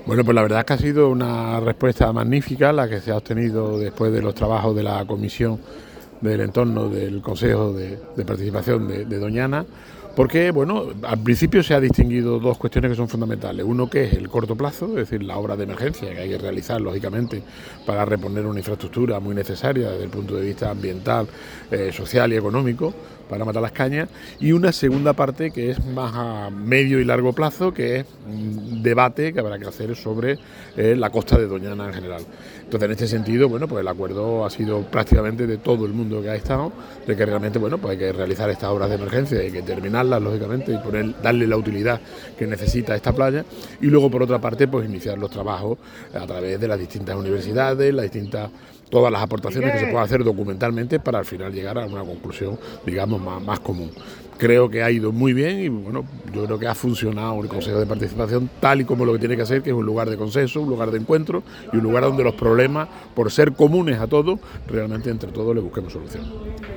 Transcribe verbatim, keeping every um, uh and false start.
Bueno, pues la verdad es que ha sido una respuesta magnífica la que se ha obtenido después de los trabajos de la comisión del entorno del Consejo de, de Participación de, de Doñana, porque, bueno, al principio se ha distinguido dos cuestiones que son fundamentales. Uno que es el corto plazo, es decir, la obra de emergencia que hay que realizar, lógicamente, para reponer una infraestructura muy necesaria desde el punto de vista ambiental, eh, social y económico, para matar las cañas, y una segunda parte que es más a medio y largo plazo, que es un debate que habrá que hacer sobre eh, la costa de Doñana en general. Entonces, en este sentido, bueno, pues el acuerdo ha sido prácticamente de todo el mundo que ha estado, de que realmente, bueno, pues hay que realizar estas obras de emergencia, hay que terminarlas, lógicamente, y poner, darle la utilidad que necesita esta playa, y luego, por otra parte, pues iniciar los trabajos a través de las distintas universidades, las distintas, todas las aportaciones que se puedan hacer documentalmente para al final llegar a una conclusión, digamos, más, más común. Creo que ha ido muy bien y bueno, yo creo que ha funcionado el Consejo de Participación tal y como lo que tiene que hacer, que es un lugar de consenso, un lugar de encuentro y un lugar donde los problemas, por ser comunes a todos, realmente entre todos le busquemos solución.